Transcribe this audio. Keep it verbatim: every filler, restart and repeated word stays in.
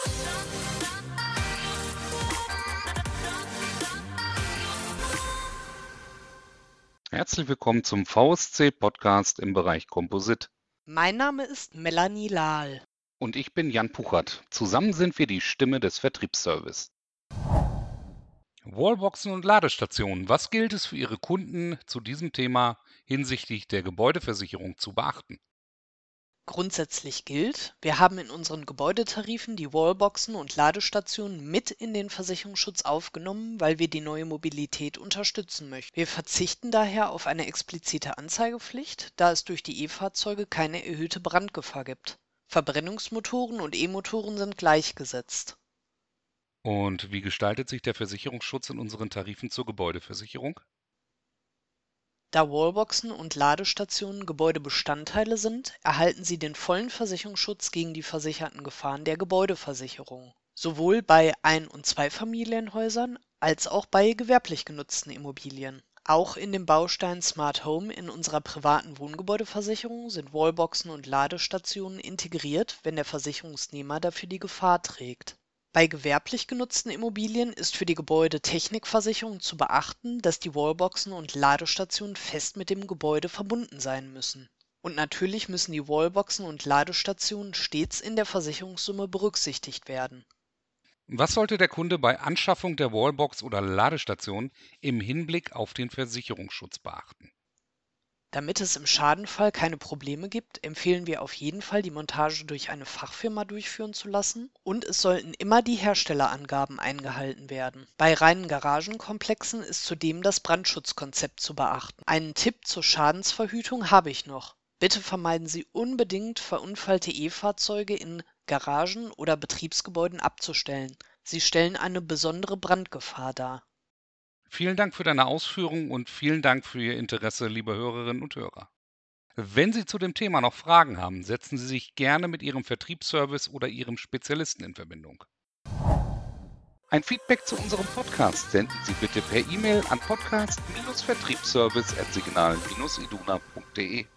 Herzlich willkommen zum V S C-Podcast im Bereich Composite. Mein Name ist Melanie Lahl. Und ich bin Jan Puchert. Zusammen sind wir die Stimme des Vertriebsservice. Wallboxen und Ladestationen. Was gilt es für Ihre Kunden zu diesem Thema hinsichtlich der Gebäudeversicherung zu beachten? Grundsätzlich gilt, wir haben in unseren Gebäudetarifen die Wallboxen und Ladestationen mit in den Versicherungsschutz aufgenommen, weil wir die neue Mobilität unterstützen möchten. Wir verzichten daher auf eine explizite Anzeigepflicht, da es durch die E-Fahrzeuge keine erhöhte Brandgefahr gibt. Verbrennungsmotoren und E-Motoren sind gleichgesetzt. Und wie gestaltet sich der Versicherungsschutz in unseren Tarifen zur Gebäudeversicherung? Da Wallboxen und Ladestationen Gebäudebestandteile sind, erhalten sie den vollen Versicherungsschutz gegen die versicherten Gefahren der Gebäudeversicherung. Sowohl bei Ein- und Zweifamilienhäusern als auch bei gewerblich genutzten Immobilien. Auch in dem Baustein Smart Home in unserer privaten Wohngebäudeversicherung sind Wallboxen und Ladestationen integriert, wenn der Versicherungsnehmer dafür die Gefahr trägt. Bei gewerblich genutzten Immobilien ist für die Gebäudetechnikversicherung zu beachten, dass die Wallboxen und Ladestationen fest mit dem Gebäude verbunden sein müssen. Und natürlich müssen die Wallboxen und Ladestationen stets in der Versicherungssumme berücksichtigt werden. Was sollte der Kunde bei Anschaffung der Wallbox oder Ladestation im Hinblick auf den Versicherungsschutz beachten? Damit es im Schadenfall keine Probleme gibt, empfehlen wir auf jeden Fall, die Montage durch eine Fachfirma durchführen zu lassen, und es sollten immer die Herstellerangaben eingehalten werden. Bei reinen Garagenkomplexen ist zudem das Brandschutzkonzept zu beachten. Einen Tipp zur Schadensverhütung habe ich noch. Bitte vermeiden Sie unbedingt, verunfallte E-Fahrzeuge in Garagen oder Betriebsgebäuden abzustellen. Sie stellen eine besondere Brandgefahr dar. Vielen Dank für deine Ausführungen und vielen Dank für Ihr Interesse, liebe Hörerinnen und Hörer. Wenn Sie zu dem Thema noch Fragen haben, setzen Sie sich gerne mit Ihrem Vertriebsservice oder Ihrem Spezialisten in Verbindung. Ein Feedback zu unserem Podcast senden Sie bitte per E-Mail an podcast Vertriebsservice at signal iduna punkt de.